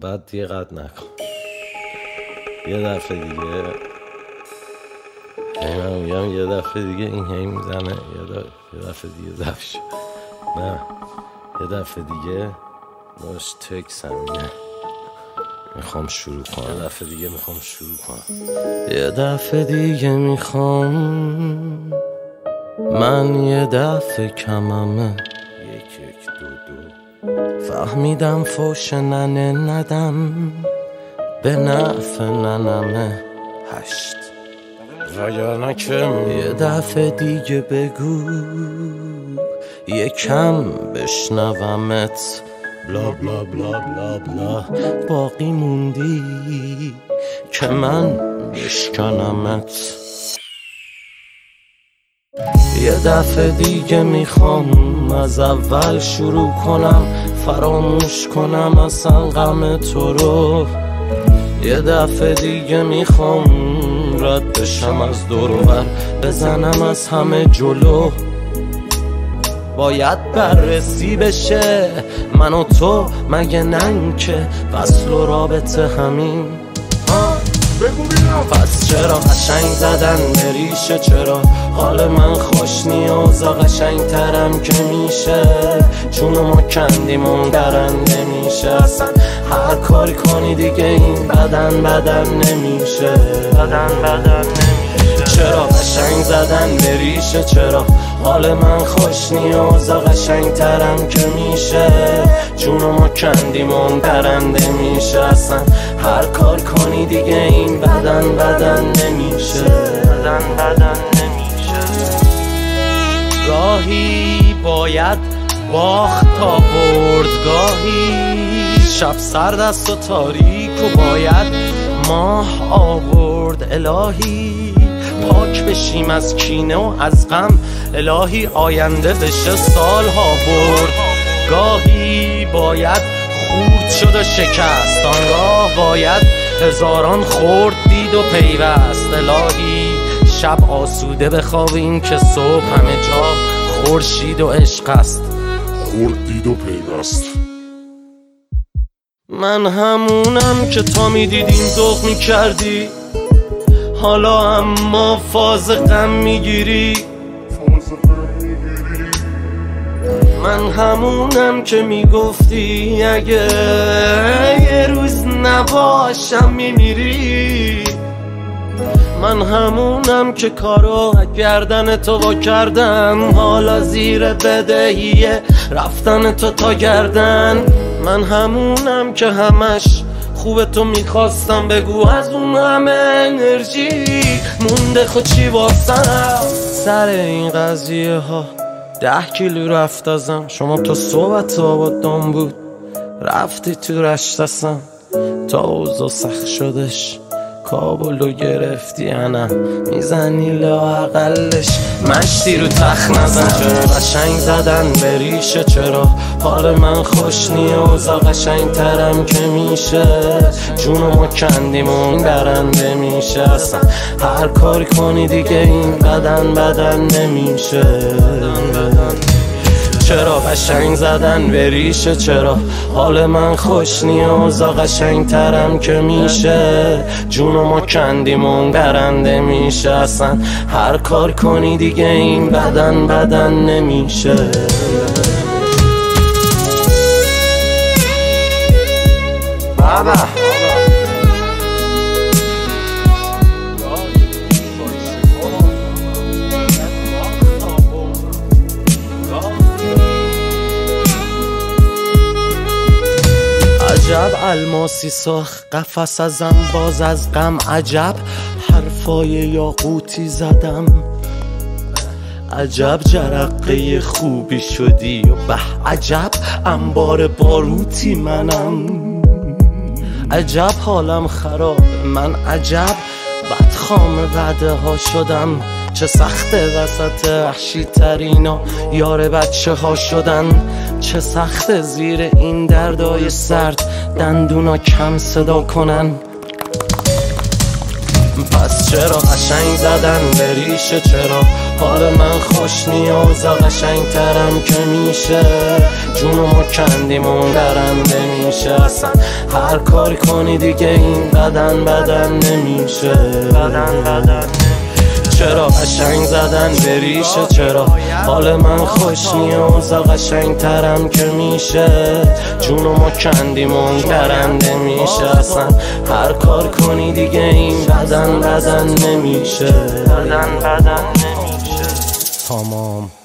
بعد دیگه قد نکن. یه دفعه دیگه من میگم یه دفعه دیگه این هی میزنه، یه دفعه دیگه ضبط شد. نه یه دفعه دیگه باش تکس همینه میخوام شروع کنم. یه دفعه دیگه میخوام شروع کنم. یه دفعه دیگه میخوام من یه دفعه کممه. 1 1 2 2 فهمیدم فوش ننه ندم به نفع ننمه. 8 وگرنه کم. یه دفعه دیگه بگو یکم بشنومت. بلا بلا بلا بلا بلا باقی موندی که من بشکنمت. یه دفعه دیگه میخوام از اول شروع کنم، فراموش کنم اصلا غم تو رو. یه دفعه دیگه میخوام رد بشم از دور و بر، بزنم از همه جلو. باید بررسی بشه من و تو، مگه نن که وصل و رابطه همین. پس چرا قشنگ زدن به ریشه؟ چرا حال من خوش نیازا قشنگ ترم که میشه؟ چون ما کندیم اون درنده میشه. اصلا هر کاری کنی دیگه این بدن نمیشه. بدن نمیشه. چرا قشنگ زدن به ریشه؟ چرا حال من خوش نیازا قشنگ ترم که میشه؟ چون ما کندیم اون درنده میشه. اصلا هر کار کنی دیگه این بدن نمیشه. بدن نمیشه. گاهی باید باخت تا برد، گاهی شب سرد است و تاریک و باید ماه آورد. الهی پاک بشیم از کینه و از غم، الهی آینده بشه سالها برد. گاهی باید خورد شد و شکست، آنگاه باید هزاران خورد دید و پیوست. الهی شب آسوده بخوابیم که صبح همه جا خورشید و عشق است. خورد دید و پیوست. من همونم که تا میدیدیم ذوق میکردی، حالا اما فاز غم میگیری. من همونم که میگفتی اگه یه روز نباشم میمیری. من همونم که کارو گردن تو وا کردم، حالا زیر بدهیه رفتن تو تا گردن. من همونم که همش خوب تو میخواستم، بگو از اون همه انرژی مونده خود چی واسم. سر این قضیه ها 10 کیلو رفت ازم. شما تو صحبت آبادان بود رفتی تو رشتسم، تا اوضاع سخت شدش کابلو گرفتی انم میزنی لااقلش مشتی رو تخت نزن. چرا قشنگ زدن به ریشه؟ چرا حال من خوش نیازا قشنگ ترم که میشه؟ جونو ما کندیم اون برنده میشه. اصلا هر کاری کنی دیگه این بدن نمیشه. چرا قشنگ زدن به ریشه؟ چرا حال من خوش نیازا قشنگ ترم که میشه؟ جونو ما کندیم اون برنده میشه. اصلا هر کار کنی دیگه این بدن نمیشه. بابا عجب الماسی ساخت قفس ازم باز از غم، عجب حرفای یاقوتی زدم، عجب جرقه خوبی شدی و به عجب انبار باروتی منم. عجب حالم خراب من، عجب بدخام بعده ها شدم. چه سخته وسط وحشی ترینا یار بچه ها شدن. چه سخته زیر این دردای سرد دندونا کم صدا کنن. پس چرا قشنگ زدن به ریشه؟ چرا حال من خوش نیاز قشنگ ترم که میشه جونو ما کندیم اون درنده میشه اصلا هر کاری کنی دیگه این بدن نمیشه چرا قشنگ زدن بریشه چرا حال من خوش نیاز قشنگ ترم که میشه جونو ما کندیم اون درنده میشه اصلا هر کار کنی دیگه این بدن نمیشه تمام